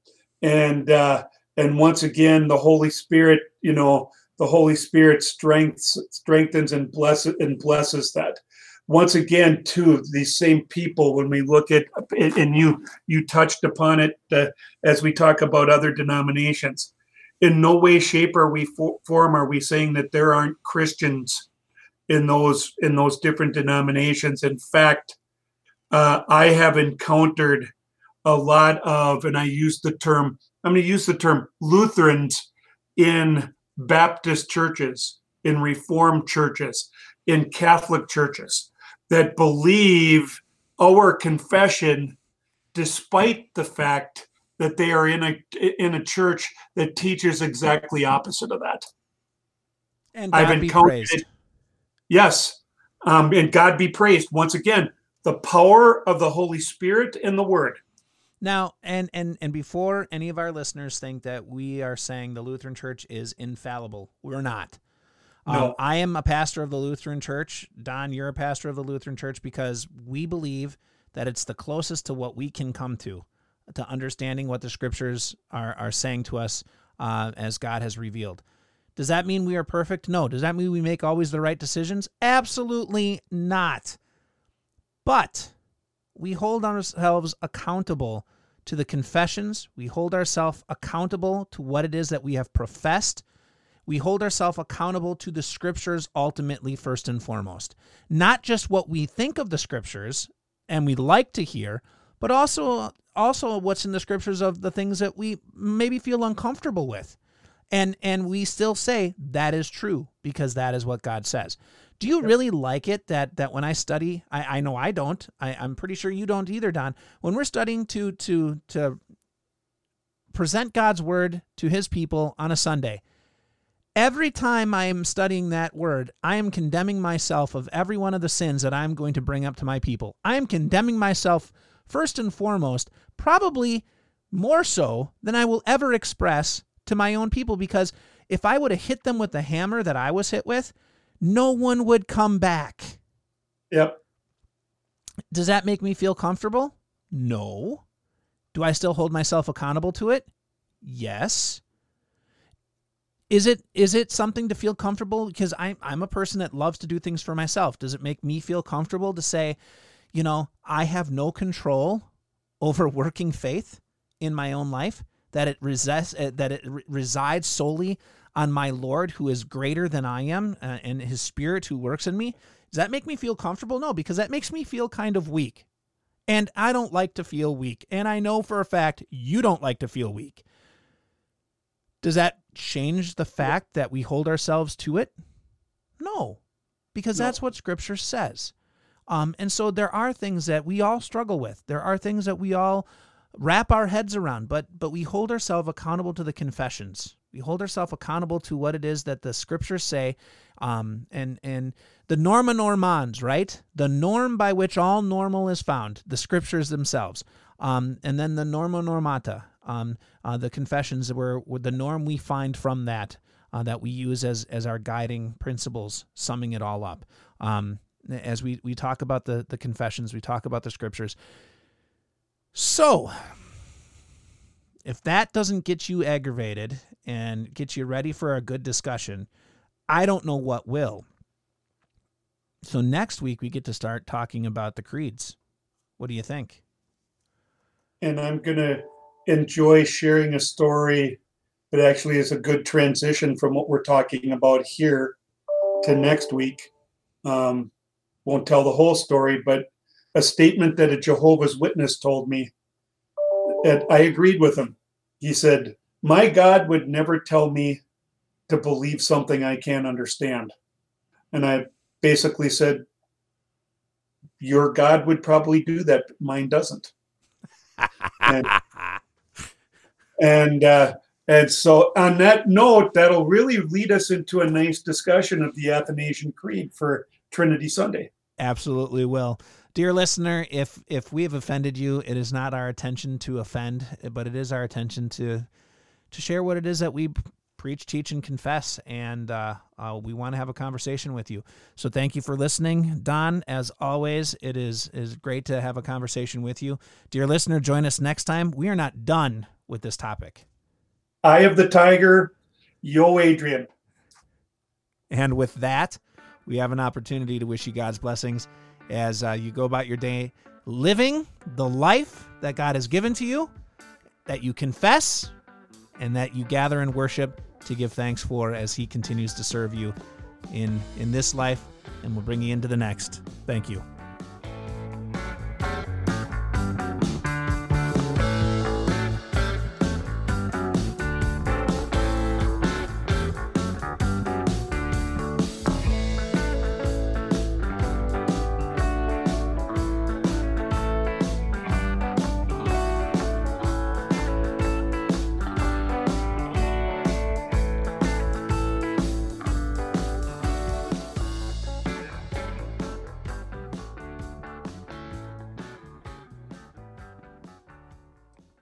once again, the Holy Spirit, the Holy Spirit strengthens and blesses that. Once again, too, these same people, when we look at, and you touched upon it as we talk about other denominations, in no way, shape, or form are we saying that there aren't Christians in those different denominations. In fact, I have encountered a lot of, and I'm going to use the term Lutherans in Baptist churches, in Reformed churches, in Catholic churches, that believe our confession, despite the fact that they are in a church that teaches exactly opposite of that. And God I've encountered it. Yes, and God be praised. Once again, the power of the Holy Spirit and the Word. Now, and before any of our listeners think that we are saying the Lutheran Church is infallible, we're not. No. I am a pastor of the Lutheran Church. Don, you're a pastor of the Lutheran Church, because we believe that it's the closest to what we can come to understanding what the Scriptures are saying to us as God has revealed. Does that mean we are perfect? No. Does that mean we make always the right decisions? Absolutely not. But we hold ourselves accountable to the confessions. We hold ourselves accountable to what it is that we have professed. We hold ourselves accountable to the Scriptures ultimately, first and foremost. Not just what we think of the Scriptures and we like to hear, but also what's in the Scriptures of the things that we maybe feel uncomfortable with. And we still say that is true, because that is what God says. Do you really like it that when I study, I know I don't, I'm pretty sure you don't either, Don, when we're studying to present God's Word to His people on a Sunday, every time I am studying that word, I am condemning myself of every one of the sins that I'm going to bring up to my people. I am condemning myself first and foremost, probably more so than I will ever express to my own people, because if I would have hit them with the hammer that I was hit with, no one would come back. Yep. Does that make me feel comfortable? No. Do I still hold myself accountable to it? Yes. Is it something to feel comfortable? Because I'm a person that loves to do things for myself. Does it make me feel comfortable to say, I have no control over working faith in my own life, that it resides solely on my Lord, who is greater than I am, and his Spirit who works in me? Does that make me feel comfortable? No, because that makes me feel kind of weak. And I don't like to feel weak. And I know for a fact you don't like to feel weak. Does that change the fact that we hold ourselves to it? No, because that's what Scripture says. And so there are things that we all struggle with. There are things that we all wrap our heads around, but we hold ourselves accountable to the confessions. We hold ourselves accountable to what it is that the Scriptures say, and the norma normans, right? The norm by which all normal is found, the Scriptures themselves, and then the norma normata, the confessions were the norm we find from that we use as our guiding principles, summing it all up. As we talk about the confessions, we talk about the Scriptures. So, if that doesn't get you aggravated and get you ready for a good discussion, I don't know what will. So next week we get to start talking about the creeds. What do you think? And I'm going to enjoy sharing a story that actually is a good transition from what we're talking about here to next week. Won't tell the whole story, but a statement that a Jehovah's Witness told me, that I agreed with him. He said, "My God would never tell me to believe something I can't understand." And I basically said, your God would probably do that, but mine doesn't. And so on that note, that'll really lead us into a nice discussion of the Athanasian Creed for Trinity Sunday. Absolutely will. Dear listener, if we have offended you, it is not our intention to offend, but it is our intention to share what it is that we preach, teach, and confess, and we want to have a conversation with you. So thank you for listening. Don, as always, it is great to have a conversation with you. Dear listener, join us next time. We are not done with this topic. Eye of the Tiger, Yo Adrian. And with that, we have an opportunity to wish you God's blessings as you go about your day, living the life that God has given to you, that you confess, and that you gather in worship to give thanks for as he continues to serve you in this life and will bring you into the next. Thank you.